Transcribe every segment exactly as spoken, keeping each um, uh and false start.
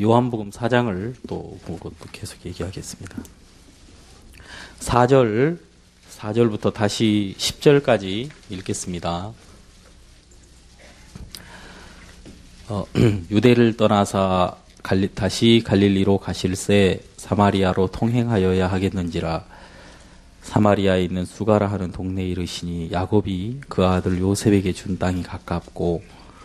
요한복음 사 장을 또 보고 또 계속 얘기하겠습니다. 사 절, 사 절부터 다시 십 절까지 읽겠습니다. 어, 유대를 떠나사 갈리, 다시 갈릴리로 가실새 사마리아로 통행하여야 하겠는지라. 사마리아에 있는 수가라 하는 동네에 이르시니 야곱이 그 아들 요셉에게 준 땅이 가깝고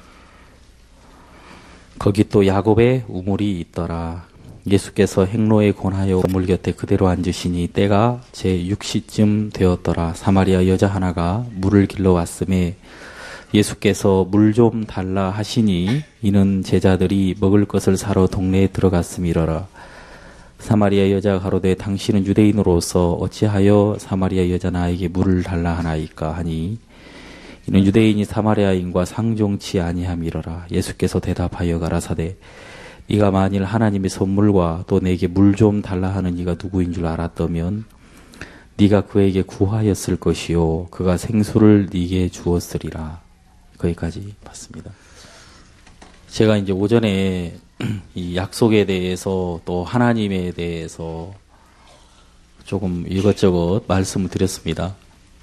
거기 또 야곱의 우물이 있더라. 예수께서 행로에 권하여 우물 곁에 그대로 앉으시니 때가 제육 시쯤 되었더라. 사마리아 여자 하나가 물을 길러 왔음에 예수께서 물 좀 달라 하시니 이는 제자들이 먹을 것을 사러 동네에 들어갔음이러라. 사마리아 여자가 가로되 당신은 유대인으로서 어찌하여 사마리아 여자 나에게 물을 달라 하나이까 하니 이는 유대인이 사마리아인과 상종치 아니함이러라. 예수께서 대답하여 가라사대 네가 만일 하나님의 선물과 또 내게 물 좀 달라 하는 이가 누구인 줄 알았다면 네가 그에게 구하였을 것이요 그가 생수를 네게 주었으리라. 거기까지 봤습니다. 제가 이제 오전에 이 약속에 대해서 또 하나님에 대해서 조금 이것저것 말씀을 드렸습니다.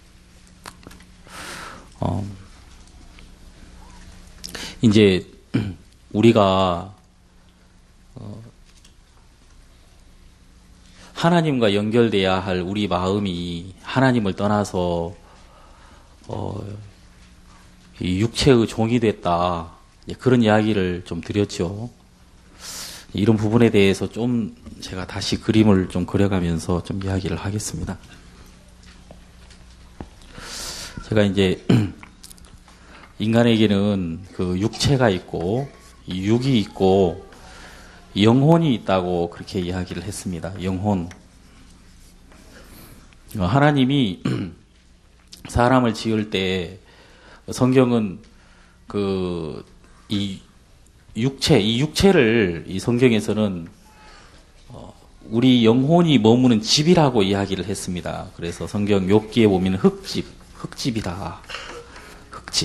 어, 이제 우리가 어, 하나님과 연결돼야 할 우리 마음이 하나님을 떠나서 어, 이 육체의 종이 됐다. 그런 이야기를 좀 드렸죠. 이런 부분에 대해서 좀 제가 다시 그림을 좀 그려가면서 좀 이야기를 하겠습니다. 제가 이제 인간에게는 그 육체가 있고 육이 있고 영혼이 있다고 그렇게 이야기를 했습니다. 영혼. 하나님이 사람을 지을 때 성경은 그 이 육체, 이 육체를 이 성경에서는 어 우리 영혼이 머무는 집이라고 이야기를 했습니다. 그래서 성경 욥기에 보면 흙집, 흙집이다. 흙집.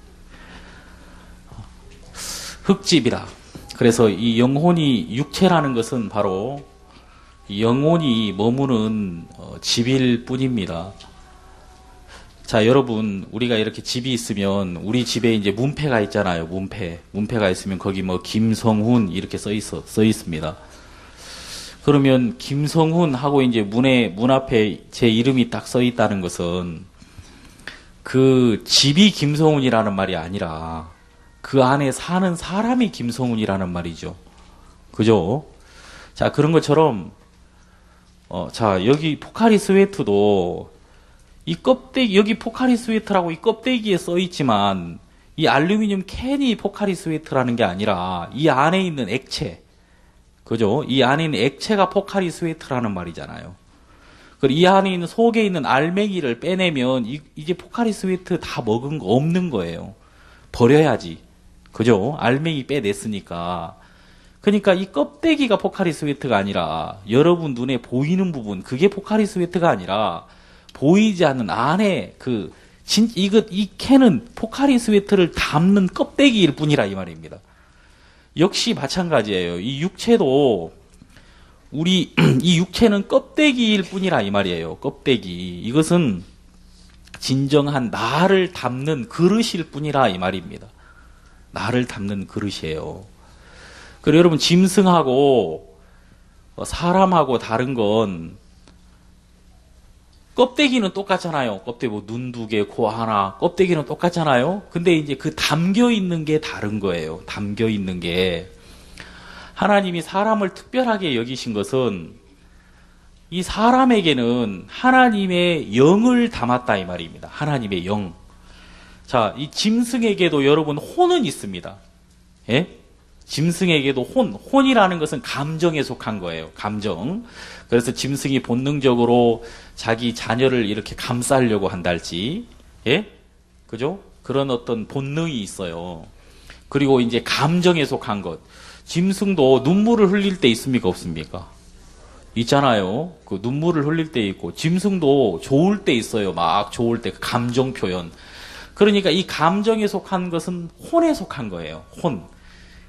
흙집이다. 그래서 이 영혼이 육체라는 것은 바로 영혼이 머무는 어 집일 뿐입니다. 자, 여러분, 우리가 이렇게 집이 있으면 우리 집에 이제 문패가 있잖아요. 문패. 문패가 있으면 거기 뭐 김성훈 이렇게 써 있어, 써 있습니다. 그러면 김성훈 하고 이제 문에, 문 앞에 제 이름이 딱 써 있다는 것은 그 집이 김성훈이라는 말이 아니라 그 안에 사는 사람이 김성훈이라는 말이죠. 그죠? 자, 그런 것처럼, 어, 자, 여기 포카리 스웨트도 이 껍데기, 여기 포카리 스웨트라고 이 껍데기에 써 있지만 이 알루미늄 캔이 포카리 스웨트라는 게 아니라 이 안에 있는 액체, 그죠? 이 안에 있는 액체가 포카리 스웨트라는 말이잖아요. 그리고 이 안에 있는 속에 있는 알맹이를 빼내면 이, 이제 포카리 스웨트 다 먹은 거 없는 거예요. 버려야지. 그죠? 알맹이 빼냈으니까. 그러니까 이 껍데기가 포카리 스웨트가 아니라 여러분 눈에 보이는 부분, 그게 포카리 스웨트가 아니라 보이지 않는 안에 그, 진, 이것, 이 캔은 포카리 스웨트를 담는 껍데기일 뿐이라 이 말입니다. 역시 마찬가지예요. 이 육체도, 우리, 이 육체는 껍데기일 뿐이라 이 말이에요. 껍데기. 이것은 진정한 나를 담는 그릇일 뿐이라 이 말입니다. 나를 담는 그릇이에요. 그리고 여러분, 짐승하고 사람하고 다른 건 껍데기는 똑같잖아요. 껍데기 뭐 눈 두 개, 코 하나, 껍데기는 똑같잖아요. 근데 이제 그 담겨 있는 게 다른 거예요. 담겨 있는 게. 하나님이 사람을 특별하게 여기신 것은 이 사람에게는 하나님의 영을 담았다 이 말입니다. 하나님의 영. 자, 이 짐승에게도 여러분 혼은 있습니다. 예? 짐승에게도 혼, 혼이라는 것은 감정에 속한 거예요. 감정. 그래서 짐승이 본능적으로 자기 자녀를 이렇게 감싸려고 한달지, 예? 그죠? 그런 어떤 본능이 있어요. 그리고 이제 감정에 속한 것. 짐승도 눈물을 흘릴 때 있습니까? 없습니까? 있잖아요. 그 눈물을 흘릴 때 있고, 짐승도 좋을 때 있어요. 막 좋을 때, 감정 표현. 그러니까 이 감정에 속한 것은 혼에 속한 거예요. 혼.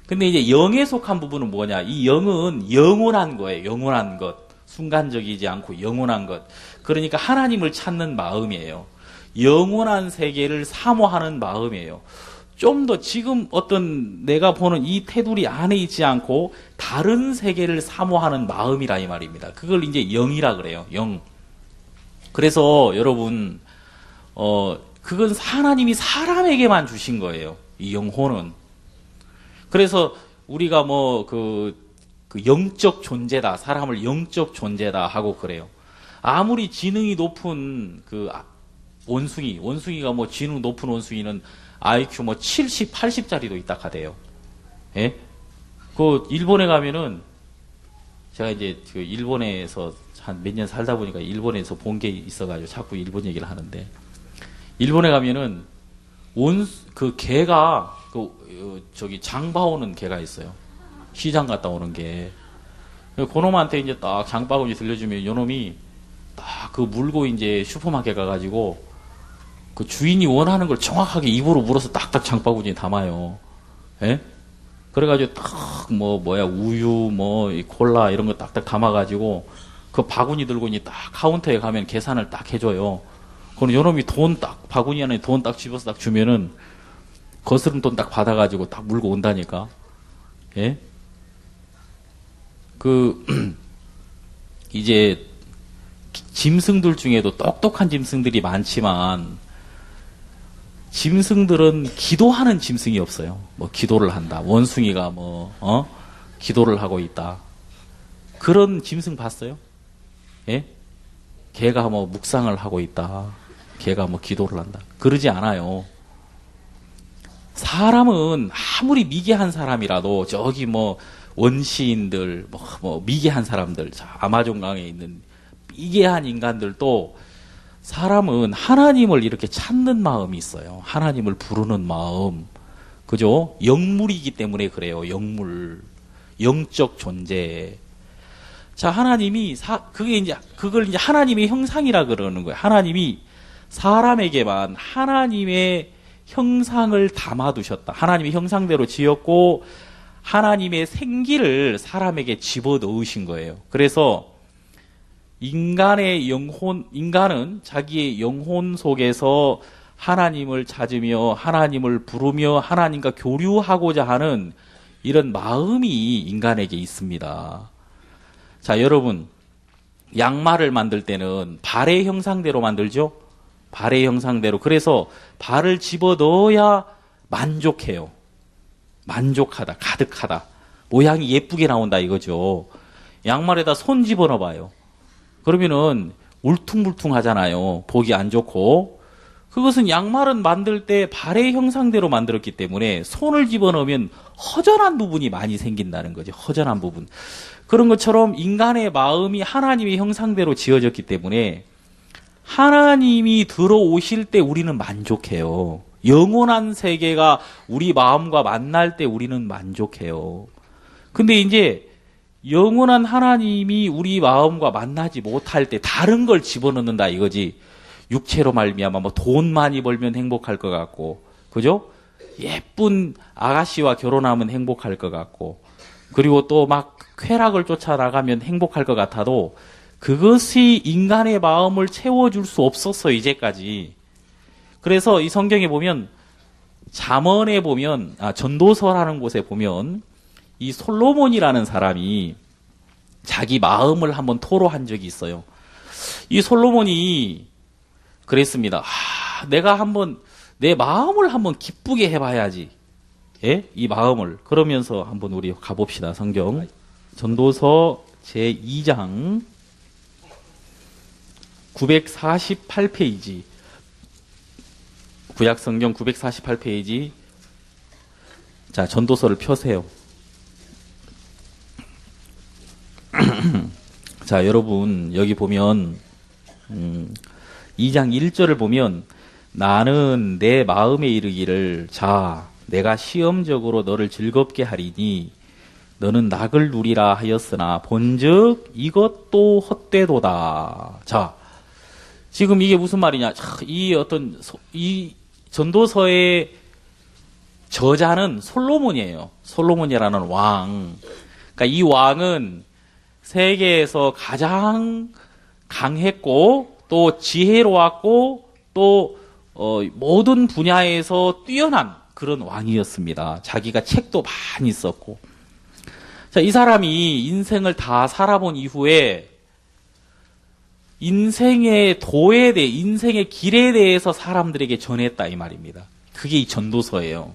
근데 이제 영에 속한 부분은 뭐냐? 이 영은 영원한 거예요. 영원한 것. 순간적이지 않고 영원한 것. 그러니까 하나님을 찾는 마음이에요. 영원한 세계를 사모하는 마음이에요. 좀 더 지금 어떤 내가 보는 이 테두리 안에 있지 않고 다른 세계를 사모하는 마음이라 이 말입니다. 그걸 이제 영이라 그래요. 영. 그래서 여러분, 어, 그건 하나님이 사람에게만 주신 거예요. 이 영혼은. 그래서 우리가 뭐 그, 그 영적 존재다, 사람을 영적 존재다 하고 그래요. 아무리 지능이 높은 그 원숭이, 원숭이가 뭐 지능 높은 원숭이는 아이큐 뭐 칠십, 팔십짜리도 있다 하대요. 예? 그 일본에 가면은 제가 이제 그 일본에서 한 몇 년 살다 보니까 일본에서 본 게 있어가지고 자꾸 일본 얘기를 하는데, 일본에 가면은 원 그 개가 그 저기 장 봐오는 개가 있어요. 시장 갔다 오는 개. 그놈한테 이제 딱 장바구니 들려주면 요놈이 딱 그 물고 이제 슈퍼마켓 가가지고 그 주인이 원하는 걸 정확하게 입으로 물어서 딱딱 장바구니에 담아요. 예? 그래가지고 딱 뭐 뭐야 우유 뭐 콜라 이런 거 딱딱 담아가지고 그 바구니 들고 이제 딱 카운터에 가면 계산을 딱 해줘요. 그럼 요놈이 돈 딱 바구니 안에 돈 딱 집어서 딱 주면은 거스름 돈 딱 받아가지고 딱 물고 온다니까. 예? 그 이제 짐승들 중에도 똑똑한 짐승들이 많지만 짐승들은 기도하는 짐승이 없어요. 뭐 기도를 한다. 원숭이가 뭐 어? 기도를 하고 있다. 그런 짐승 봤어요? 예? 개가 뭐 묵상을 하고 있다. 개가 뭐 기도를 한다. 그러지 않아요. 사람은 아무리 미개한 사람이라도 저기 뭐 원시인들, 뭐, 뭐 미개한 사람들, 아마존강에 있는 미개한 인간들도 사람은 하나님을 이렇게 찾는 마음이 있어요. 하나님을 부르는 마음. 그죠? 영물이기 때문에 그래요. 영물. 영적 존재. 자, 하나님이, 사, 그게 이제, 그걸 이제 하나님의 형상이라 그러는 거예요. 하나님이 사람에게만 하나님의 형상을 담아두셨다. 하나님의 형상대로 지었고, 하나님의 생기를 사람에게 집어 넣으신 거예요. 그래서 인간의 영혼, 인간은 자기의 영혼 속에서 하나님을 찾으며 하나님을 부르며 하나님과 교류하고자 하는 이런 마음이 인간에게 있습니다. 자, 여러분, 양말을 만들 때는 발의 형상대로 만들죠? 발의 형상대로. 그래서 발을 집어 넣어야 만족해요. 만족하다, 가득하다. 모양이 예쁘게 나온다 이거죠. 양말에다 손 집어넣어 봐요. 그러면은 울퉁불퉁 하잖아요. 보기 안 좋고. 그것은 양말은 만들 때 발의 형상대로 만들었기 때문에 손을 집어넣으면 허전한 부분이 많이 생긴다는 거죠. 허전한 부분. 그런 것처럼 인간의 마음이 하나님의 형상대로 지어졌기 때문에 하나님이 들어오실 때 우리는 만족해요. 영원한 세계가 우리 마음과 만날 때 우리는 만족해요. 근데 이제 영원한 하나님이 우리 마음과 만나지 못할 때 다른 걸 집어넣는다 이거지. 육체로 말미암아 뭐 돈 많이 벌면 행복할 것 같고, 그죠? 예쁜 아가씨와 결혼하면 행복할 것 같고, 그리고 또 막 쾌락을 쫓아나가면 행복할 것 같아도 그것이 인간의 마음을 채워줄 수 없었어 이제까지. 그래서 이 성경에 보면 잠언에 보면 아, 전도서라는 곳에 보면 이 솔로몬이라는 사람이 자기 마음을 한번 토로한 적이 있어요. 이 솔로몬이 그랬습니다. 아, 내가 한번 내 마음을 한번 기쁘게 해봐야지. 예? 이 마음을. 그러면서 한번 우리 가봅시다. 성경 전도서 제이 장 구백사십팔 페이지. 구약성경 구백사십팔 페이지. 자, 전도서를 펴세요. 자, 여러분 여기 보면 음, 이 장 일 절을 보면 나는 내 마음에 이르기를 자 내가 시험적으로 너를 즐겁게 하리니 너는 낙을 누리라 하였으나 본즉 이것도 헛되도다. 자, 지금 이게 무슨 말이냐? 이 어떤 이 전도서의 저자는 솔로몬이에요. 솔로몬이라는 왕. 그러니까 이 왕은 세계에서 가장 강했고 또 지혜로웠고 또 어, 모든 분야에서 뛰어난 그런 왕이었습니다. 자기가 책도 많이 썼고. 자, 이 사람이 인생을 다 살아본 이후에 인생의 도에 대해, 인생의 길에 대해서 사람들에게 전했다 이 말입니다. 그게 이 전도서예요.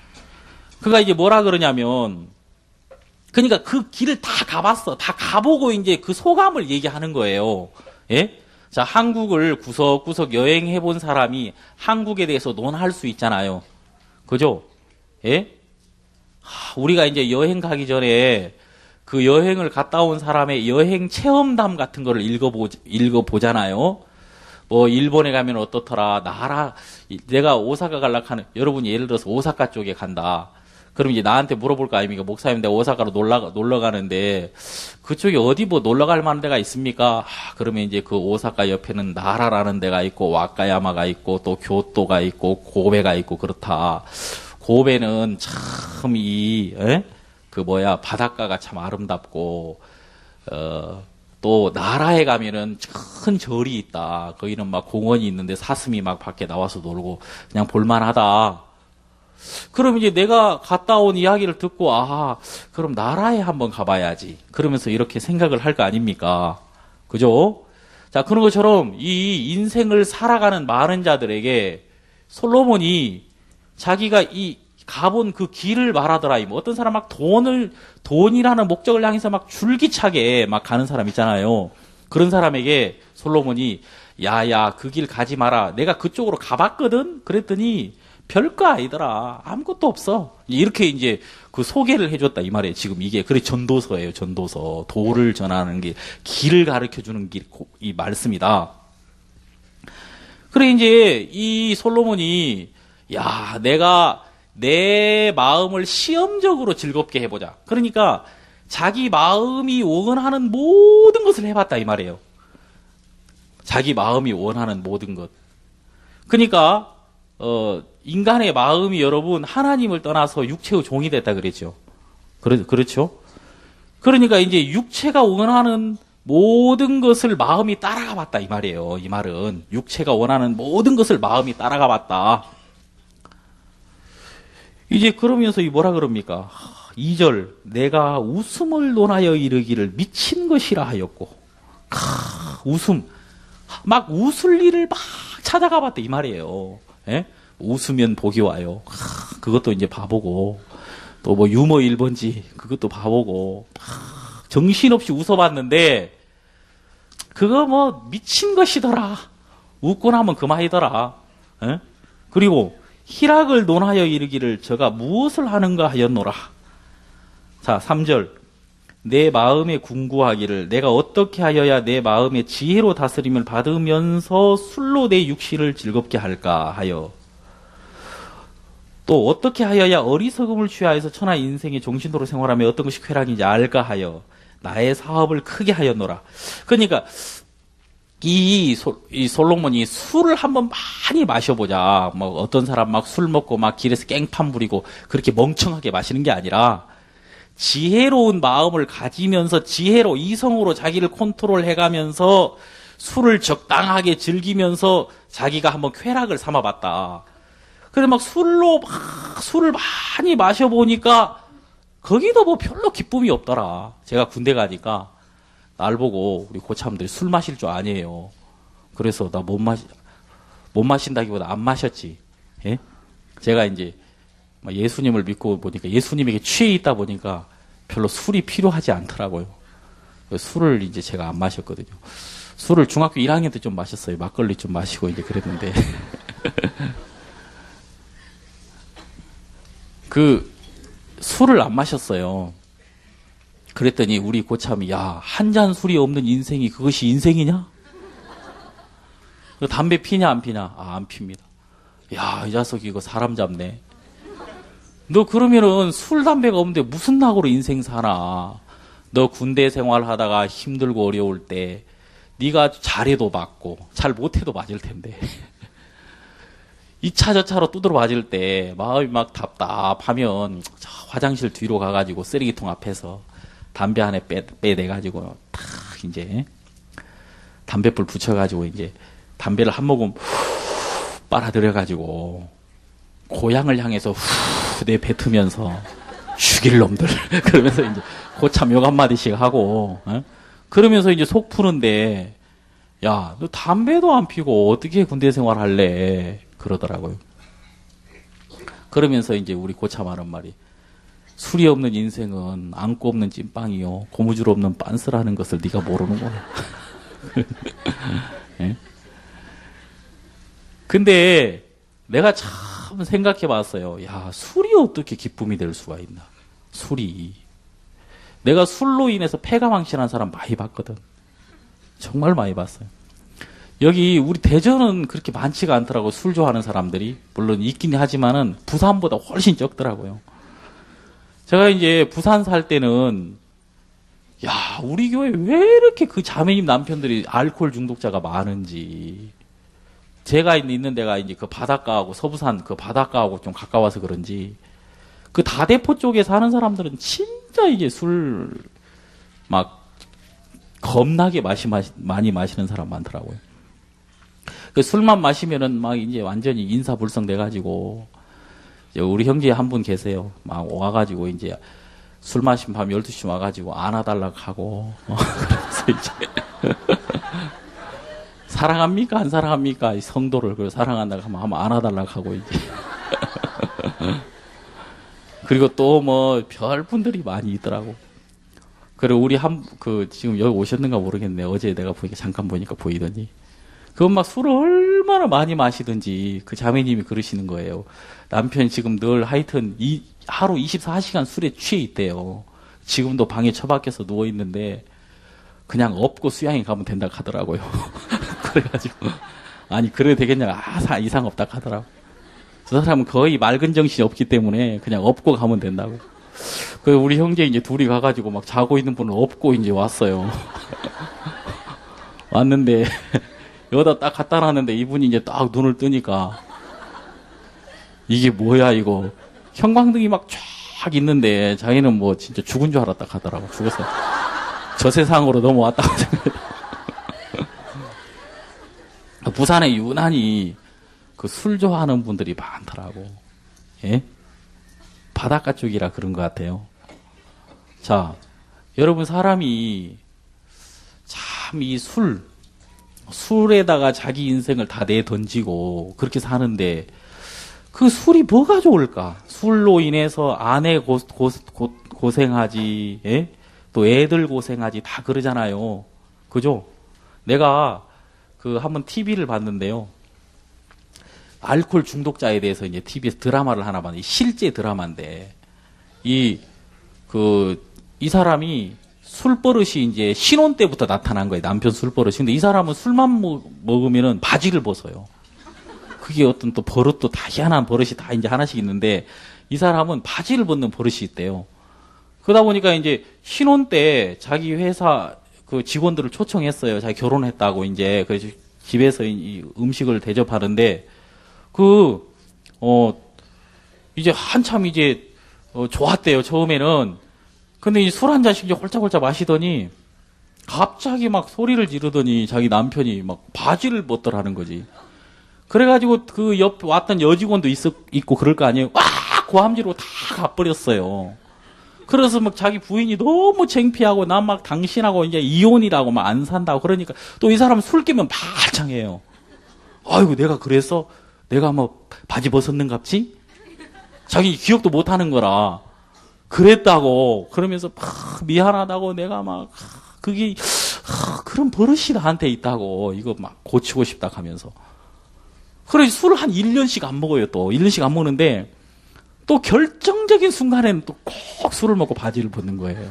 그가 이제 뭐라 그러냐면, 그러니까 그 길을 다 가봤어. 다 가보고 이제 그 소감을 얘기하는 거예요. 예? 자, 한국을 구석구석 여행해 본 사람이 한국에 대해서 논할 수 있잖아요. 그죠? 예? 하, 우리가 이제 여행 가기 전에 그 여행을 갔다 온 사람의 여행 체험담 같은 거를 읽어보, 읽어보잖아요. 뭐, 일본에 가면 어떻더라. 나라, 내가 오사카 갈라 하는, 여러분이 예를 들어서 오사카 쪽에 간다. 그럼 이제 나한테 물어볼 거 아닙니까? 목사님, 내가 오사카로 놀러, 놀러 가는데, 그쪽에 어디 뭐 놀러 갈 만한 데가 있습니까? 아, 그러면 이제 그 오사카 옆에는 나라라는 데가 있고, 와카야마가 있고, 또 교토가 있고, 고베가 있고, 그렇다. 고베는 참 이, 에? 그 뭐야, 바닷가가 참 아름답고, 어, 또 나라에 가면은 큰 절이 있다. 거기는 막 공원이 있는데 사슴이 막 밖에 나와서 놀고 그냥 볼만하다. 그럼 이제 내가 갔다 온 이야기를 듣고 아, 그럼 나라에 한번 가봐야지. 그러면서 이렇게 생각을 할 거 아닙니까? 그죠? 자, 그런 것처럼 이 인생을 살아가는 많은 자들에게 솔로몬이 자기가 이 가본 그 길을 말하더라. 뭐 어떤 사람 막 돈을, 돈이라는 목적을 향해서 막 줄기차게 막 가는 사람 있잖아요. 그런 사람에게 솔로몬이, 야, 야, 그 길 가지 마라. 내가 그쪽으로 가봤거든? 그랬더니, 별거 아니더라. 아무것도 없어. 이렇게 이제 그 소개를 해줬다. 이 말이에요. 지금 이게. 그래, 전도서예요. 전도서. 도를 전하는 길, 길을 가르쳐 주는 길, 이 말씀이다. 그래, 이제 이 솔로몬이, 야, 내가 내 마음을 시험적으로 즐겁게 해보자. 그러니까 자기 마음이 원하는 모든 것을 해봤다 이 말이에요. 자기 마음이 원하는 모든 것. 그러니까 어, 인간의 마음이 여러분 하나님을 떠나서 육체의 종이 됐다 그랬죠. 그래, 그렇죠? 그러니까 이제 육체가 원하는 모든 것을 마음이 따라가 봤다 이 말이에요. 이 말은 육체가 원하는 모든 것을 마음이 따라가 봤다. 이제 그러면서 이 뭐라 그럽니까? 이 절 내가 웃음을 논하여 이르기를 미친 것이라 하였고 크, 웃음 막 웃을 일을 막 찾아가 봤대 이 말이에요. 예? 웃으면 복이 와요. 크, 그것도 이제 봐보고 또 뭐 유머 일 번지 그것도 봐보고 크, 정신없이 웃어봤는데 그거 뭐 미친 것이더라. 웃고 나면 그만이더라. 예? 그리고 희락을 논하여 이르기를 저가 무엇을 하는가 하였노라. 자, 삼 절. 내 마음에 궁구하기를 내가 어떻게 하여야 내 마음의 지혜로 다스림을 받으면서 술로 내 육신을 즐겁게 할까 하여. 또 어떻게 하여야 어리석음을 취하여서 천하 인생의 종신도로 생활하며 어떤 것이 쾌락인지 알까 하여 나의 사업을 크게 하였노라. 그러니까 이, 소, 이 솔로몬이 술을 한번 많이 마셔보자. 뭐 어떤 사람 막 술 먹고 막 길에서 깽판 부리고 그렇게 멍청하게 마시는 게 아니라 지혜로운 마음을 가지면서 지혜로 이성으로 자기를 컨트롤 해가면서 술을 적당하게 즐기면서 자기가 한번 쾌락을 삼아봤다. 그래 막 술로 막 술을 많이 마셔보니까 거기도 뭐 별로 기쁨이 없더라. 제가 군대 가니까 날 보고 우리 고참들이 술 마실 줄 아니에요. 그래서 나 못 마시, 못 마신다기보다 안 마셨지. 예? 제가 이제 예수님을 믿고 보니까 예수님에게 취해 있다 보니까 별로 술이 필요하지 않더라고요. 술을 이제 제가 안 마셨거든요. 술을 중학교 일 학년 때 좀 마셨어요. 막걸리 좀 마시고 이제 그랬는데. 그 술을 안 마셨어요. 그랬더니 우리 고참이 야, 한 잔 술이 없는 인생이 그것이 인생이냐? 담배 피냐 안 피냐? 아, 안 핍니다. 야, 이 자석이 이거 사람 잡네. 너 그러면은 술 담배가 없는데 무슨 낙으로 인생 사나? 너 군대 생활하다가 힘들고 어려울 때 네가 잘해도 맞고 잘 못해도 맞을 텐데 이 차 저 차로 두드러 맞을 때 마음이 막 답답하면 화장실 뒤로 가가지고 쓰레기통 앞에서 담배 안에 빼, 빼내가지고 탁 이제 담뱃불 붙여가지고 이제 담배를 한 모금 후 빨아들여가지고 고향을 향해서 후 내뱉으면서 죽일 놈들 그러면서 이제 고참 욕 한마디씩 하고 어? 그러면서 이제 속 푸는데 야, 너 담배도 안 피고 어떻게 군대 생활할래? 그러더라고요. 그러면서 이제 우리 고참 하는 말이 술이 없는 인생은 안고 없는 찐빵이요 고무줄 없는 빤스라는 것을 네가 모르는구나. 네? 근데 내가 참 생각해봤어요. 야, 술이 어떻게 기쁨이 될 수가 있나? 술이. 내가 술로 인해서 폐가 망신한 사람 많이 봤거든. 정말 많이 봤어요. 여기 우리 대전은 그렇게 많지가 않더라고. 술 좋아하는 사람들이. 물론 있긴 하지만은 부산보다 훨씬 적더라고요. 제가 이제 부산 살 때는 야, 우리 교회 왜 이렇게 그 자매님 남편들이 알코올 중독자가 많은지. 제가 있는 데가 이제 그 바닷가하고 서부산 그 바닷가하고 좀 가까워서 그런지 그 다대포 쪽에 사는 사람들은 진짜 이제 술 막 겁나게 마시, 마시, 많이 마시는 사람 많더라고요. 그 술만 마시면은 막 이제 완전히 인사불성 돼가지고 우리 형제 한 분 계세요. 막 와가지고 이제 술 마신 밤 열두 시 와가지고 안아달라고 하고 그래서 이제 사랑합니까? 안 사랑합니까? 이 성도를 그 사랑한다고 하면 한번 안아달라고 하고 이제 그리고 또 뭐 별 분들이 많이 있더라고. 그리고 우리 한 그 지금 여기 오셨는가 모르겠네. 어제 내가 보니까 잠깐 보니까 보이더니 그건 막 술을 얼마나 많이 마시든지 그 자매님이 그러시는 거예요. 남편 지금 늘 하여튼 이 하루 이십사 시간 술에 취해 있대요. 지금도 방에 처박혀서 누워 있는데 그냥 업고 수양에 가면 된다고 하더라고요. 그래가지고 아니 그래도 되겠냐? 아 이상 없다 하더라고. 저 사람은 거의 맑은 정신이 없기 때문에 그냥 업고 가면 된다고. 그 우리 형제 이제 둘이 가가지고 막 자고 있는 분을 업고 이제 왔어요. 왔는데 여기다 딱 갖다 놨는데 이분이 이제 딱 눈을 뜨니까 이게 뭐야 이거 형광등이 막 쫙 있는데 자기는 뭐 진짜 죽은 줄 알았다 하더라고. 죽었어. 저 세상으로 넘어왔다고 생각했다. 부산에 유난히 그 술 좋아하는 분들이 많더라고. 예? 바닷가 쪽이라 그런 것 같아요. 자, 여러분 사람이 참 이 술, 술에다가 자기 인생을 다 내던지고 그렇게 사는데 그 술이 뭐가 좋을까? 술로 인해서 아내 고, 고, 고, 고생하지, 예? 또 애들 고생하지 다 그러잖아요. 그죠? 내가 그 한번 티비를 봤는데요. 알코올 중독자에 대해서 이제 티비에서 드라마를 하나 봤는데 실제 드라마인데 이 그 이 사람이 술버릇이 이제 신혼 때부터 나타난 거예요. 남편 술버릇이. 근데 이 사람은 술만 먹, 먹으면은 바지를 벗어요. 그게 어떤 또 버릇도 다 희한한 버릇이 다 이제 하나씩 있는데 이 사람은 바지를 벗는 버릇이 있대요. 그러다 보니까 이제 신혼 때 자기 회사 그 직원들을 초청했어요. 자기 결혼했다고 이제 그래서 집에서 이 음식을 대접하는데 그 어 이제 한참 이제 어, 좋았대요. 처음에는. 근데 이 술 한 잔씩 이제 홀짝홀짝 마시더니 갑자기 막 소리를 지르더니 자기 남편이 막 바지를 벗더라는 거지. 그래가지고 그 옆 왔던 여직원도 있, 있고 그럴 거 아니에요. 와! 고함지로 다 가버렸어요. 그래서 막 자기 부인이 너무 창피하고 난 막 당신하고 이제 이혼이라고 막 안 산다고 그러니까 또 이 사람은 술 깨면 말짱해요. 아이고 내가 그래서 내가 뭐 바지 벗었는갑지? 자기 기억도 못 하는 거라. 그랬다고 그러면서 막 미안하다고 내가 막 그게 그런 버릇이 나한테 있다고 이거 막 고치고 싶다 하면서. 그래 술을 한 일 년씩 안 먹어요. 또 일 년씩 안 먹는데 또 결정적인 순간에는 또 꼭 술을 먹고 바지를 벗는 거예요.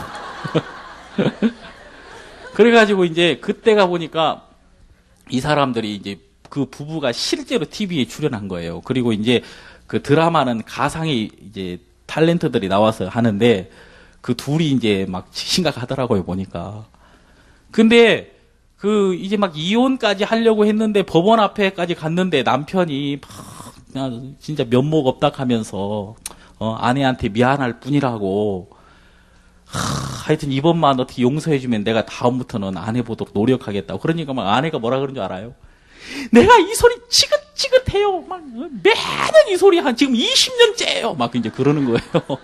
그래가지고 이제 그때가 보니까 이 사람들이 이제 그 부부가 실제로 티비에 출연한 거예요. 그리고 이제 그 드라마는 가상의 이제 탤런트들이 나와서 하는데 그 둘이 이제 막 심각하더라고요, 보니까. 근데 그 이제 막 이혼까지 하려고 했는데 법원 앞에까지 갔는데 남편이 막 그냥 진짜 면목 없다 하면서 어, 아내한테 미안할 뿐이라고. 하, 하여튼 이번만 어떻게 용서해주면 내가 다음부터는 안 해보도록 노력하겠다고. 그러니까 막 아내가 뭐라 그런 줄 알아요? 내가 이 소리 지긋지긋해요. 막 매년 이 소리 한 지금 이십 년째예요. 막 이제 그러는 거예요.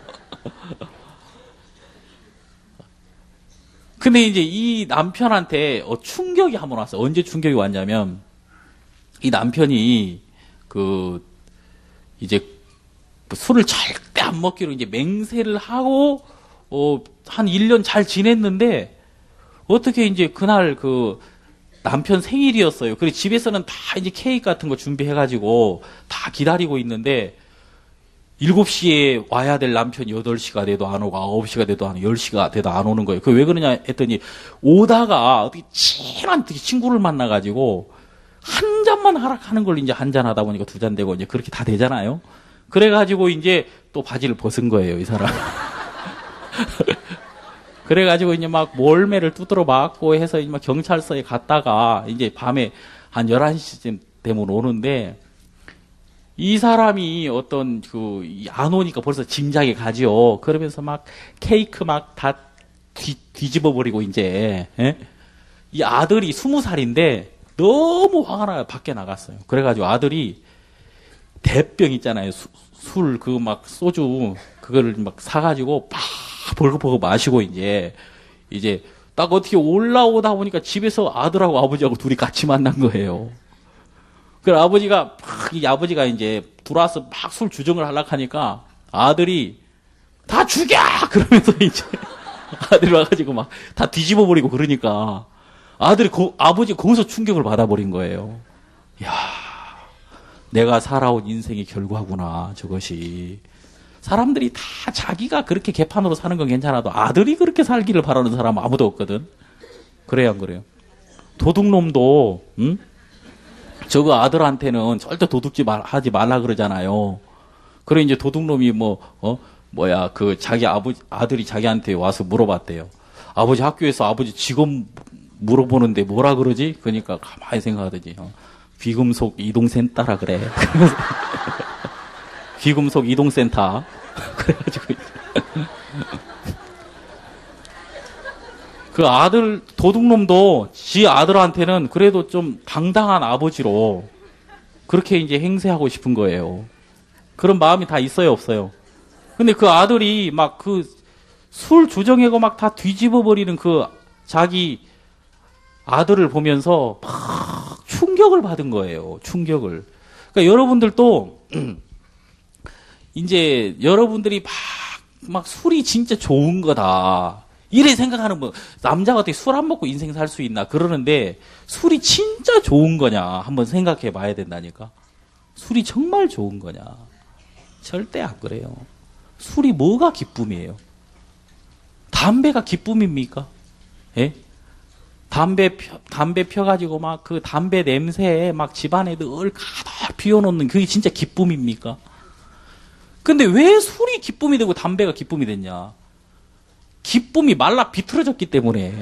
근데 이제 이 남편한테 어, 충격이 한번 왔어요. 언제 충격이 왔냐면 이 남편이 그 이제 술을 절대 안 먹기로 이제 맹세를 하고 어, 한 일 년 잘 지냈는데 어떻게 이제 그날 그 남편 생일이었어요. 그리고 집에서는 다 이제 케이크 같은 거 준비해가지고 다 기다리고 있는데 일곱 시에 와야 될 남편이 여덟 시가 돼도 안 오고 아홉 시가 돼도 안 오고 열 시가 돼도 안 오는 거예요. 그 왜 그러냐 했더니 오다가 어떻게 친한 친구를 만나가지고 한 잔만 하락하는 걸 이제 한 잔 하다 보니까 두 잔 되고 이제 그렇게 다 되잖아요. 그래가지고 이제 또 바지를 벗은 거예요, 이 사람. 그래가지고 이제 막 몰매를 두드러 맞고 해서 이제 막 경찰서에 갔다가 이제 밤에 한 열한 시쯤 되면 오는데 이 사람이 어떤 그 안 오니까 벌써 짐작이 가지요. 그러면서 막 케이크 막 다 뒤집어 버리고 이제 예? 이 아들이 스무 살인데 너무 화가 나요. 밖에 나갔어요. 그래가지고 아들이 대병 있잖아요. 술 그 막 소주 그거를 막 사가지고 팍 벌컥벌컥 마시고 이제 이제 딱 어떻게 올라오다 보니까 집에서 아들하고 아버지하고 둘이 같이 만난 거예요. 그 아버지가 막 이 아버지가 이제 들어와서 막 술 주정을 하려고 하니까 아들이 다 죽여! 그러면서 이제 아들이 와가지고 막 다 뒤집어 버리고 그러니까 아들이 거, 아버지 거기서 충격을 받아버린 거예요. 야, 내가 살아온 인생의 결과구나 저것이. 사람들이 다 자기가 그렇게 개판으로 사는 건 괜찮아도 아들이 그렇게 살기를 바라는 사람은 아무도 없거든. 그래요, 안 그래요? 도둑놈도 응? 저거 아들한테는 절대 도둑질 말, 하지 말라 그러잖아요. 그래 이제 도둑놈이 뭐 어 뭐야 그 자기 아버지 아들이 자기한테 와서 물어봤대요. 아버지 학교에서 아버지 직업 물어보는데 뭐라 그러지? 그러니까 가만히 생각하더니 어, 귀금속 이동센터라 그래. 귀금속 이동센터. 그래가지고 그 아들 도둑놈도 지 아들한테는 그래도 좀 당당한 아버지로 그렇게 이제 행세하고 싶은 거예요. 그런 마음이 다 있어요, 없어요? 근데 그 아들이 막 그 술 주정하고 막 다 뒤집어 버리는 그 자기 아들을 보면서 막 충격을 받은 거예요. 충격을. 그러니까 여러분들도 이제 여러분들이 막, 막 술이 진짜 좋은 거다. 이래 생각하는 뭐 남자가 어떻게 술 안 먹고 인생 살 수 있나 그러는데 술이 진짜 좋은 거냐 한번 생각해 봐야 된다니까. 술이 정말 좋은 거냐. 절대 안 그래요. 술이 뭐가 기쁨이에요? 담배가 기쁨입니까? 예? 담배 펴, 담배 펴가지고 막 그 담배 냄새에 막 집안에 늘 가득 피워놓는 그게 진짜 기쁨입니까? 근데 왜 술이 기쁨이 되고 담배가 기쁨이 됐냐? 기쁨이 말라 비틀어졌기 때문에.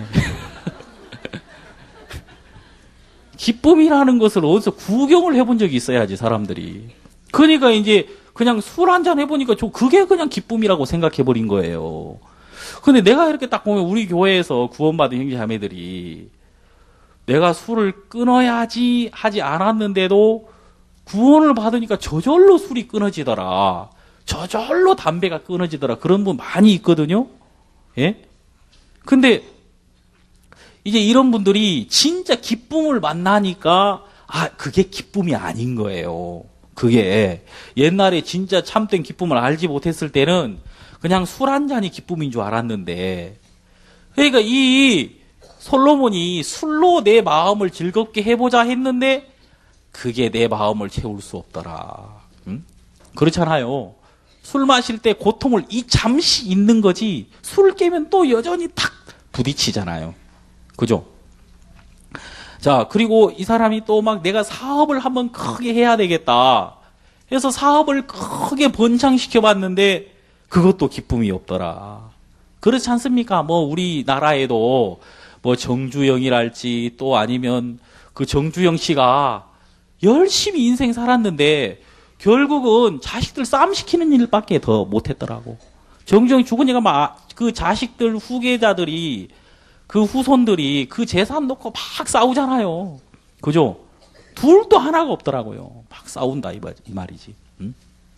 기쁨이라는 것을 어디서 구경을 해본 적이 있어야지, 사람들이. 그러니까 이제 그냥 술 한잔 해보니까 저 그게 그냥 기쁨이라고 생각해버린 거예요. 근데 내가 이렇게 딱 보면 우리 교회에서 구원받은 형제 자매들이 내가 술을 끊어야지 하지 않았는데도 구원을 받으니까 저절로 술이 끊어지더라. 저절로 담배가 끊어지더라. 그런 분 많이 있거든요. 예? 근데 이제 이런 분들이 진짜 기쁨을 만나니까 아, 그게 기쁨이 아닌 거예요. 그게 옛날에 진짜 참된 기쁨을 알지 못했을 때는 그냥 술 한 잔이 기쁨인 줄 알았는데, 그러니까 이 솔로몬이 술로 내 마음을 즐겁게 해보자 했는데 그게 내 마음을 채울 수 없더라. 응? 그렇잖아요. 술 마실 때 고통을 이 잠시 잊는 거지 술 깨면 또 여전히 탁 부딪히잖아요. 그죠? 자, 그리고 이 사람이 또 막 내가 사업을 한번 크게 해야 되겠다 해서 사업을 크게 번창시켜 봤는데 그것도 기쁨이 없더라. 그렇지 않습니까? 뭐 우리나라에도 뭐 정주영이랄지 또 아니면 그 정주영 씨가 열심히 인생 살았는데 결국은 자식들 싸움시키는 일밖에 더 못했더라고. 정정이 죽으니까 막 그 자식들 후계자들이 그 후손들이 그 재산 놓고 막 싸우잖아요. 그죠? 둘도 하나가 없더라고요. 막 싸운다 이 말이지. 응?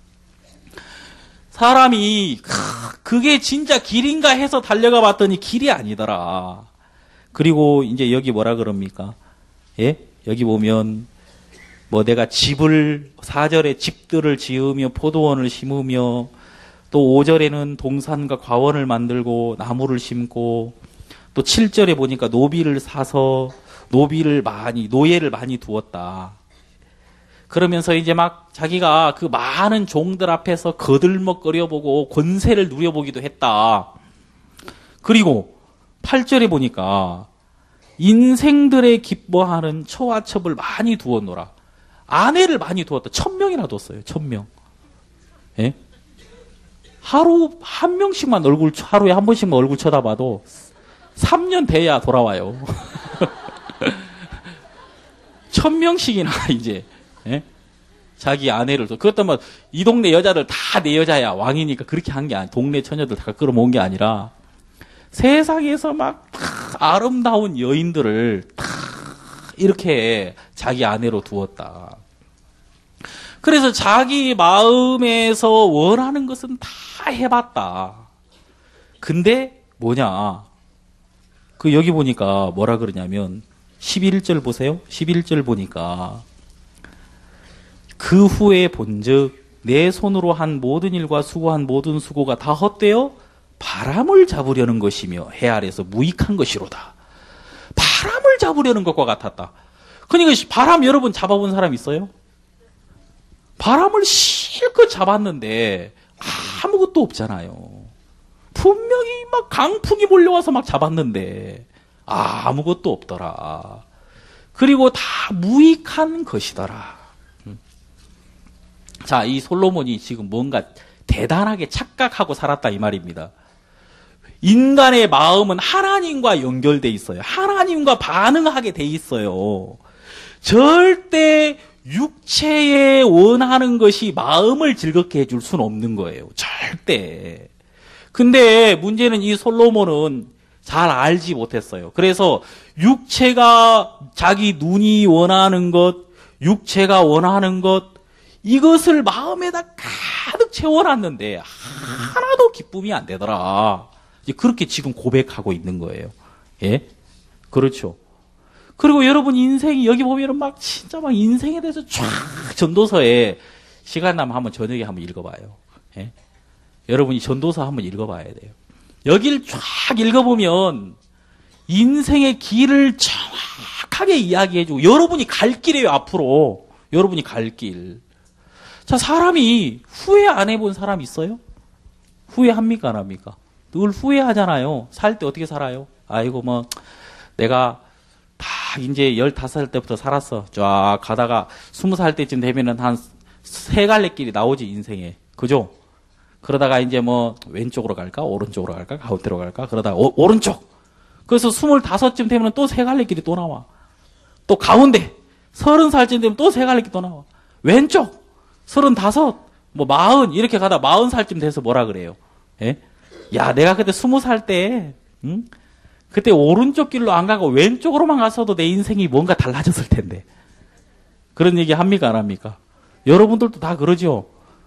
사람이 그게 진짜 길인가 해서 달려가 봤더니 길이 아니더라. 그리고 이제 여기 뭐라 그럽니까? 예? 여기 보면 뭐 내가 집을 사 절에 집들을 지으며 포도원을 심으며 또 오 절에는 동산과 과원을 만들고 나무를 심고 또 칠 절에 보니까 노비를 사서 노비를 많이 노예를 많이 두었다. 그러면서 이제 막 자기가 그 많은 종들 앞에서 거들먹거려보고 권세를 누려보기도 했다. 그리고 팔 절에 보니까 인생들의 기뻐하는 처와 첩을 많이 두었노라. 아내를 많이 두었다. 천 명이나 뒀어요. 천 명. 예? 하루 한 명씩만 얼굴 하루에 한 번씩만 얼굴 쳐다봐도 삼 년 돼야 돌아와요. 천 명씩이나 이제 예? 자기 아내를 또 그것도 뭐 이 동네 여자들 다 내 여자야 왕이니까 그렇게 한 게 아니 동네 처녀들 다 끌어모은 게 아니라 세상에서 막 아름다운 여인들을 다 이렇게 자기 아내로 두었다. 그래서 자기 마음에서 원하는 것은 다 해봤다. 근데 뭐냐? 그 여기 보니까 뭐라 그러냐면 십일 절 보세요. 십일 절 보니까 그 후에 본즉 내 손으로 한 모든 일과 수고한 모든 수고가 다 헛되어 바람을 잡으려는 것이며 해 아래서 무익한 것이로다. 바람을 잡으려는 것과 같았다. 그러니까 바람 여러분 잡아본 사람 있어요? 바람을 실컷 잡았는데 아무것도 없잖아요. 분명히 막 강풍이 몰려와서 막 잡았는데 아무것도 없더라. 그리고 다 무익한 것이더라. 자, 이 솔로몬이 지금 뭔가 대단하게 착각하고 살았다 이 말입니다. 인간의 마음은 하나님과 연결돼 있어요. 하나님과 반응하게 돼 있어요. 절대 육체에 원하는 것이 마음을 즐겁게 해줄 수는 없는 거예요. 절대. 근데 문제는 이 솔로몬은 잘 알지 못했어요. 그래서 육체가 자기 눈이 원하는 것, 육체가 원하는 것, 이것을 마음에다 가득 채워놨는데 하나도 기쁨이 안 되더라. 이제 그렇게 지금 고백하고 있는 거예요. 예? 그렇죠. 그리고 여러분 인생이 여기 보면은 막 진짜 막 인생에 대해서 쫙 전도서에 시간 나면 한번 저녁에 한번 읽어봐요. 예? 여러분이 전도서 한번 읽어봐야 돼요. 여기를 쫙 읽어보면 인생의 길을 정확하게 이야기해주고 여러분이 갈 길이에요. 앞으로 여러분이 갈 길. 자, 사람이 후회 안 해본 사람 있어요? 후회합니까 안 합니까? 늘 후회하잖아요. 살 때 어떻게 살아요? 아이고 뭐 내가 다 이제 열다섯 살 때부터 살았어. 쫙 가다가 스무 살 때쯤 되면은 한 세 갈래 길이 나오지 인생에. 그죠? 그러다가 이제 뭐 왼쪽으로 갈까 오른쪽으로 갈까 가운데로 갈까 그러다가 오, 오른쪽. 그래서 스물다섯쯤 되면 또 세 갈래 길이 또 나와. 또 가운데 서른 살쯤 되면 또 세 갈래 길이 또 나와. 왼쪽 서른다섯 뭐 마흔 이렇게 가다 마흔 살쯤 돼서 뭐라 그래요? 예? 야 내가 그때 스무 살 때 응? 그때 오른쪽 길로 안 가고 왼쪽으로만 갔어도 내 인생이 뭔가 달라졌을 텐데. 그런 얘기 합니까 안 합니까? 여러분들도 다 그러죠.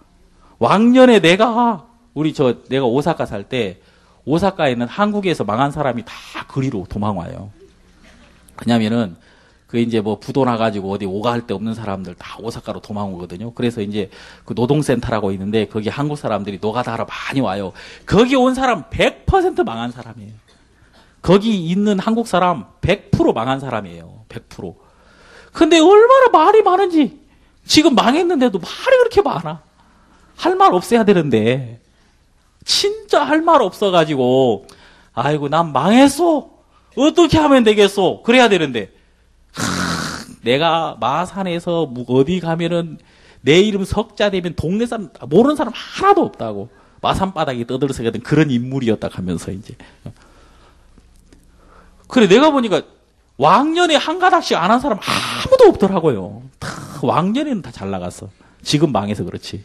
왕년에 내가 우리 저 내가 오사카 살 때 오사카에는 한국에서 망한 사람이 다 그리로 도망와요. 왜냐면은 그 이제 뭐 부도 나가지고 어디 오가할 데 없는 사람들 다 오사카로 도망오거든요. 그래서 이제 그 노동센터라고 있는데 거기 한국 사람들이 노가다 하러 많이 와요. 거기 온 사람 백 퍼센트 망한 사람이에요. 거기 있는 한국 사람 백 퍼센트 망한 사람이에요. 백 퍼센트. 근데 얼마나 말이 많은지 지금 망했는데도 말이 그렇게 많아. 할 말 없어야 되는데 진짜 할 말 없어가지고 아이고 난 망했어. 어떻게 하면 되겠어. 그래야 되는데 하, 내가 마산에서 어디 가면은 내 이름 석자 되면 동네 사람 모르는 사람 하나도 없다고 마산 바닥에 떠들썩하던 그런 인물이었다 하면서 이제 그래 내가 보니까 왕년에 한 가닥씩 안 한 사람 아무도 없더라고요. 다 왕년에는 다 잘 나갔어. 지금 망해서 그렇지.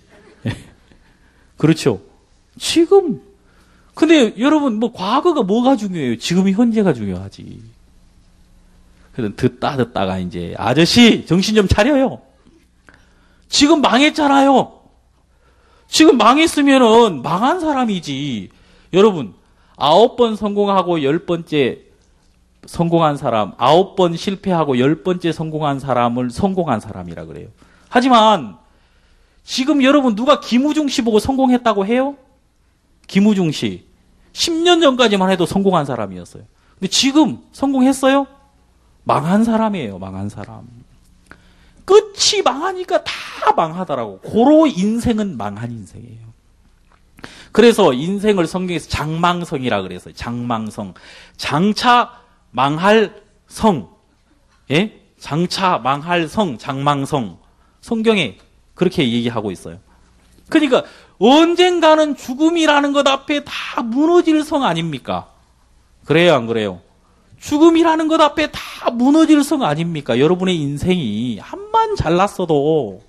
그렇죠. 지금. 근데 여러분, 뭐, 과거가 뭐가 중요해요? 지금이 현재가 중요하지. 그래서 듣다 듣다가 이제, 아저씨, 정신 좀 차려요. 지금 망했잖아요. 지금 망했으면은 망한 사람이지. 여러분, 아홉 번 성공하고 열 번째 성공한 사람, 아홉 번 실패하고 열 번째 성공한 사람을 성공한 사람이라 그래요. 하지만 지금 여러분 누가 김우중 씨 보고 성공했다고 해요? 김우중 씨. 십 년 전까지만 해도 성공한 사람이었어요. 근데 지금 성공했어요? 망한 사람이에요. 망한 사람. 끝이 망하니까 다 망하더라고. 고로 인생은 망한 인생이에요. 그래서 인생을 성경에서 장망성이라 그랬어요. 장망성. 장차 망할 성. 예? 장차 망할 성, 장망성. 성경에 그렇게 얘기하고 있어요. 그러니까 언젠가는 죽음이라는 것 앞에 다 무너질 성 아닙니까? 그래요, 안 그래요? 죽음이라는 것 앞에 다 무너질 성 아닙니까? 여러분의 인생이 한만 잘났어도.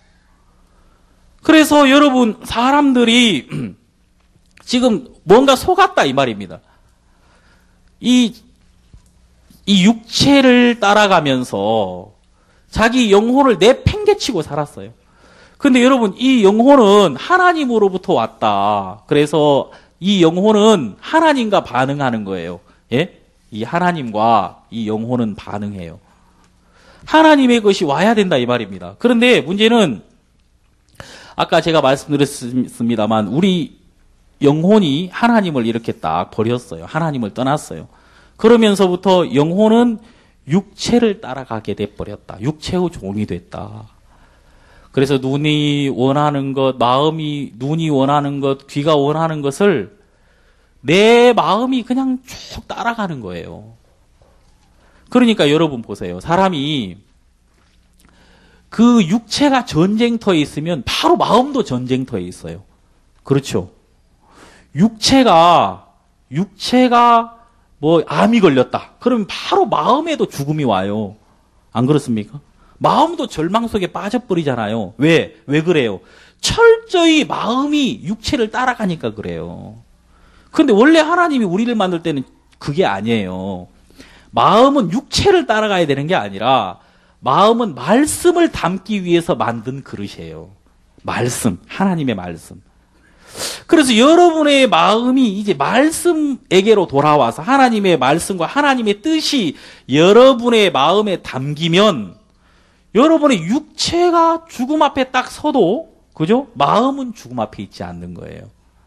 그래서 여러분, 사람들이 지금 뭔가 속았다 이 말입니다. 이, 이 육체를 따라가면서 자기 영혼을 내팽개치고 살았어요. 근데 여러분, 이 영혼은 하나님으로부터 왔다. 그래서 이 영혼은 하나님과 반응하는 거예요. 예? 이 하나님과 이 영혼은 반응해요. 하나님의 것이 와야 된다 이 말입니다. 그런데 문제는 아까 제가 말씀드렸습니다만 우리 영혼이 하나님을 이렇게 딱 버렸어요. 하나님을 떠났어요. 그러면서부터 영혼은 육체를 따라가게 돼버렸다. 육체의 종이 됐다. 그래서 눈이 원하는 것, 마음이, 눈이 원하는 것, 귀가 원하는 것을 내 마음이 그냥 쭉 따라가는 거예요. 그러니까 여러분 보세요. 사람이 그 육체가 전쟁터에 있으면 바로 마음도 전쟁터에 있어요. 그렇죠. 육체가, 육체가 뭐 암이 걸렸다. 그러면 바로 마음에도 죽음이 와요. 안 그렇습니까? 마음도 절망 속에 빠져버리잖아요. 왜? 왜 그래요? 철저히 마음이 육체를 따라가니까 그래요. 근데 원래 하나님이 우리를 만들 때는 그게 아니에요. 마음은 육체를 따라가야 되는 게 아니라 마음은 말씀을 담기 위해서 만든 그릇이에요. 말씀, 하나님의 말씀. 그래서 여러분의 마음이 이제 말씀에게로 돌아와서 하나님의 말씀과 하나님의 뜻이 여러분의 마음에 담기면 여러분의 육체가 죽음 앞에 딱 서도, 그죠? 마음은 죽음 앞에 있지 않는 거예요.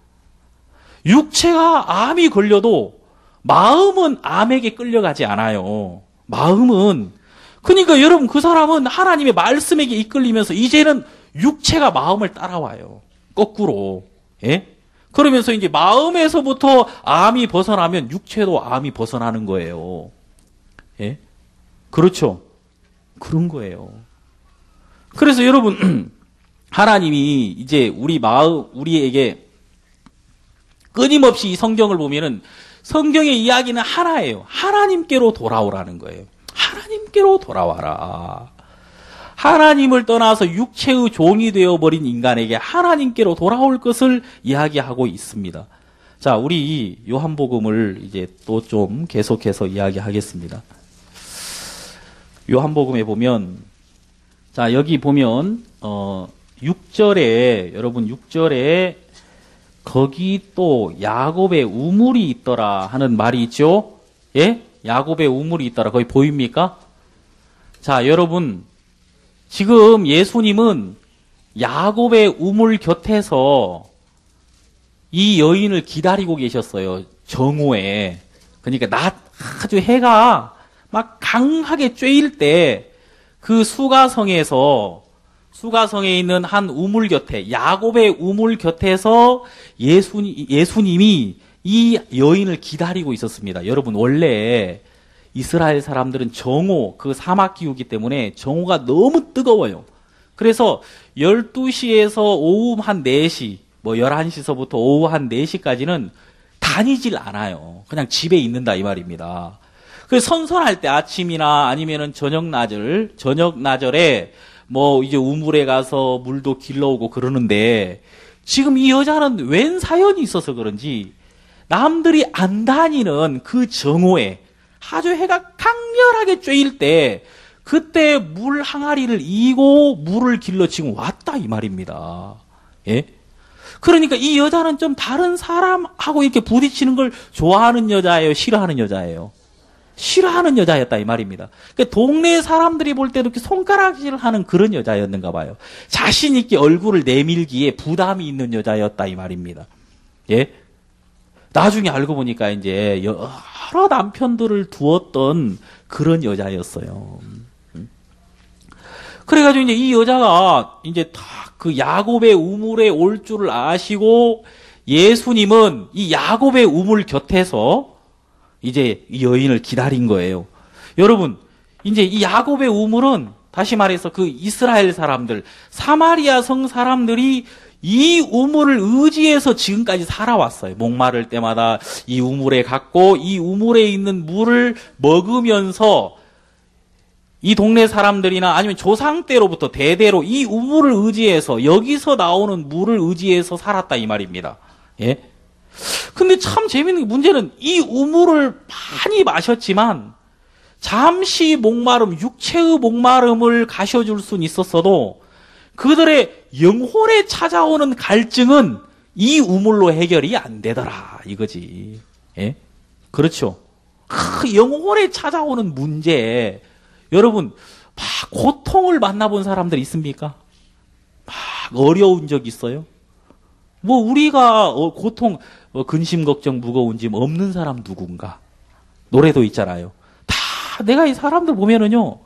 육체가 암이 걸려도 마음은 암에게 끌려가지 않아요. 마음은. 그러니까 여러분 그 사람은 하나님의 말씀에게 이끌리면서 이제는 육체가 마음을 따라와요. 거꾸로. 예? 그러면서 이제 마음에서부터 암이 벗어나면 육체도 암이 벗어나는 거예요. 예? 그렇죠. 그런 거예요. 그래서 여러분, 하나님이 이제 우리 마음, 우리에게 끊임없이 이 성경을 보면은 성경의 이야기는 하나예요. 하나님께로 돌아오라는 거예요. 하나님께로 돌아와라. 하나님을 떠나서 육체의 종이 되어버린 인간에게 하나님께로 돌아올 것을 이야기하고 있습니다. 자, 우리 요한복음을 이제 또 좀 계속해서 이야기하겠습니다. 요한복음에 보면, 자, 여기 보면, 어, 육 절에, 여러분 육 절에, 거기 또 야곱의 우물이 있더라 하는 말이 있죠? 예? 야곱의 우물이 있더라. 거기 보입니까? 자, 여러분, 지금 예수님은 야곱의 우물 곁에서 이 여인을 기다리고 계셨어요. 정오에. 그러니까 낮, 아주 해가 막 강하게 쬐일 때 그 수가성에서 수가성에 있는 한 우물 곁에 야곱의 우물 곁에서 예수님, 예수님이 이 여인을 기다리고 있었습니다. 여러분 원래 이스라엘 사람들은 정오, 그 사막 기후기 때문에 정오가 너무 뜨거워요. 그래서 열두 시에서 오후 한 네 시, 뭐 열한 시서부터 오후 한 네 시까지는 다니질 않아요. 그냥 집에 있는다 이 말입니다. 그래서 선선할 때 아침이나 아니면은 저녁 나절, 저녁 나절에 뭐 이제 우물에 가서 물도 길러오고 그러는데 지금 이 여자는 웬 사연이 있어서 그런지 남들이 안 다니는 그 정오에 아주 해가 강렬하게 쬐일 때 그때 물 항아리를 이고 물을 길러 지금 왔다 이 말입니다. 예? 그러니까 이 여자는 좀 다른 사람하고 이렇게 부딪히는 걸 좋아하는 여자예요? 싫어하는 여자예요? 싫어하는 여자였다 이 말입니다. 그러니까 동네 사람들이 볼 때도 이렇게 손가락질을 하는 그런 여자였는가 봐요. 자신 있게 얼굴을 내밀기에 부담이 있는 여자였다 이 말입니다. 예? 나중에 알고 보니까 이제 여러 남편들을 두었던 그런 여자였어요. 그래가지고 이제 이 여자가 이제 다 그 야곱의 우물에 올 줄을 아시고 예수님은 이 야곱의 우물 곁에서 이제 이 여인을 기다린 거예요. 여러분, 이제 이 야곱의 우물은 다시 말해서 그 이스라엘 사람들, 사마리아 성 사람들이 이 우물을 의지해서 지금까지 살아왔어요. 목마를 때마다 이 우물에 갔고 이 우물에 있는 물을 먹으면서 이 동네 사람들이나 아니면 조상 때로부터 대대로 이 우물을 의지해서 여기서 나오는 물을 의지해서 살았다 이 말입니다. 예? 근데 참 재밌는 게 문제는 이 우물을 많이 마셨지만 잠시 목마름, 육체의 목마름을 가셔줄 수는 있었어도 그들의 영혼에 찾아오는 갈증은 이 우물로 해결이 안 되더라 이거지. 예? 그렇죠. 그 영혼에 찾아오는 문제, 여러분 막 고통을 만나본 사람들 있습니까? 막 어려운 적 있어요? 뭐 우리가 고통, 근심, 걱정, 무거운 짐 없는 사람 누군가? 노래도 있잖아요. 다 내가 이 사람들 보면은요,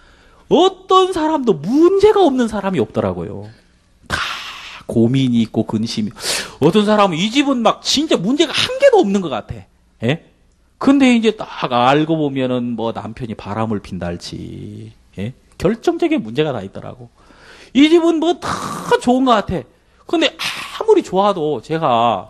어떤 사람도 문제가 없는 사람이 없더라고요. 다 고민이 있고 근심이. 어떤 사람은 이 집은 막 진짜 문제가 한 개도 없는 것 같아. 예? 근데 이제 딱 알고 보면은 뭐 남편이 바람을 핀달지. 예? 결정적인 문제가 다 있더라고. 이 집은 뭐 다 좋은 것 같아. 근데 아무리 좋아도 제가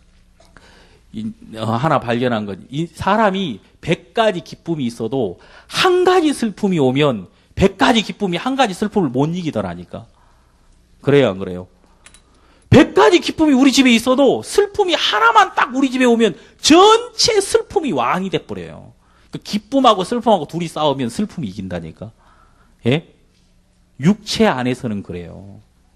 이, 어, 하나 발견한 건 이 사람이 백 가지 기쁨이 있어도 한 가지 슬픔이 오면 백 가지 기쁨이 한 가지 슬픔을 못 이기더라니까. 그래요, 안 그래요? 백 가지 기쁨이 우리 집에 있어도 슬픔이 하나만 딱 우리 집에 오면 전체 슬픔이 왕이 돼버려요. 그 기쁨하고 슬픔하고 둘이 싸우면 슬픔이 이긴다니까. 예? 육체 안에서는 그래요.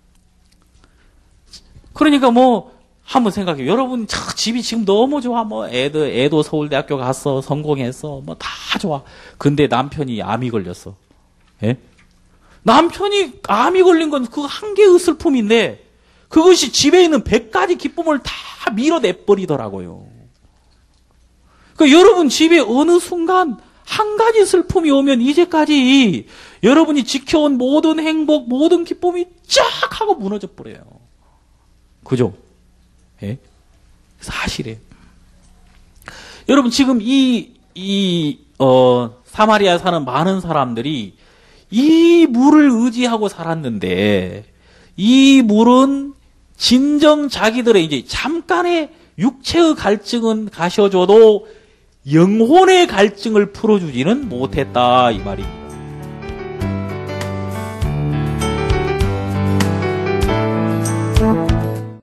그러니까 뭐 한번 생각해요. 여러분 차, 집이 지금 너무 좋아. 뭐 애도 애도 서울대학교 갔어, 성공했어, 뭐 다 좋아. 근데 남편이 암이 걸렸어. 예? 남편이 암이 걸린 건 그 한 개의 슬픔인데 그것이 집에 있는 백 가지 기쁨을 다 밀어내버리더라고요. 그러니까 여러분 집에 어느 순간 한 가지 슬픔이 오면 이제까지 여러분이 지켜온 모든 행복, 모든 기쁨이 쫙 하고 무너져 버려요. 그죠? 예? 사실이에요. 여러분 지금 이, 이, 어, 사마리아 사는 많은 사람들이 이 물을 의지하고 살았는데 이 물은 진정 자기들의 이제 잠깐의 육체의 갈증은 가셔줘도 영혼의 갈증을 풀어주지는 못했다 이 말입니다.